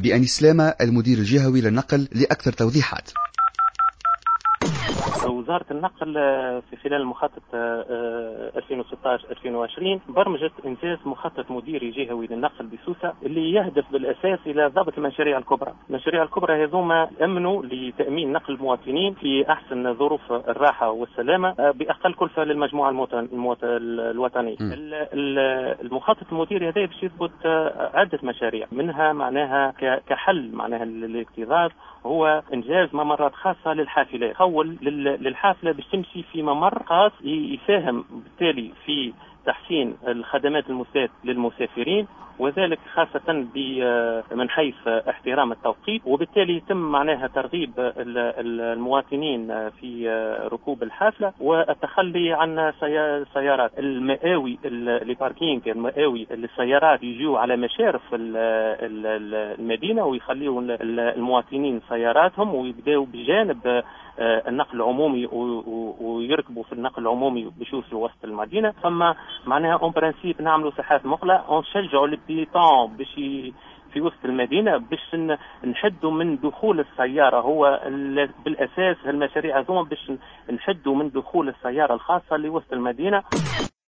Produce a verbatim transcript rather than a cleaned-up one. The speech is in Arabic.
بأني سلامة المدير الجهوي للنقل لأكثر توضيحات. وزارة النقل في خلال المخطط ألفين وستة عشر ألفين وعشرين برمجت إنجاز مخطط مديري جهوي للنقل بسوسة اللي يهدف بالأساس إلى ضبط المشاريع الكبرى. المشاريع الكبرى هذوما أمنوا لتأمين نقل المواطنين في أحسن ظروف الراحة والسلامة بأقل كلفة للمجموعة الوطنية. المخطط المديري هذا باش يضبط عدة مشاريع، منها معناها كحل معناها للاكتظاظ هو إنجاز ممرات خاصة للحافلات، خول للحافلة باش تمشي في ممر خاص يساهم بالتالي في تحسين الخدمات المساة للمسافرين، وذلك خاصة من حيث احترام التوقيت، وبالتالي يتم معناها ترغيب المواطنين في ركوب الحافلة والتخلي عن سيارات المآوي الباركينج المآوي للسيارات يجوا على مشارف المدينة ويخليوا المواطنين سياراتهم ويبداوا بجانب النقل العمومي ويركبوا في النقل العمومي باش يوصلوا وسط المدينه. ثم معناها اون برانسيب نعملوا ساحات مقله ونشجعوا البيتون باش في وسط المدينه باش نحدوا من دخول السياره. هو بالاساس هالمشاريع هذوما باش نحدوا من دخول السياره الخاصه لوسط المدينه.